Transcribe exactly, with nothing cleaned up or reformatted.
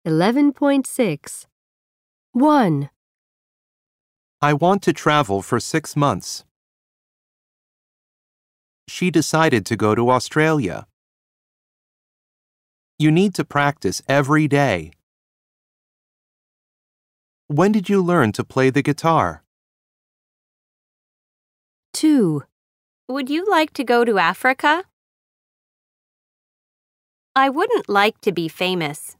eleven point six. one. I want to travel for six months. She decided to go to Australia. You need to practice every day. When did you learn to play the guitar? two. Would you like to go to Africa? I wouldn't like to be famous.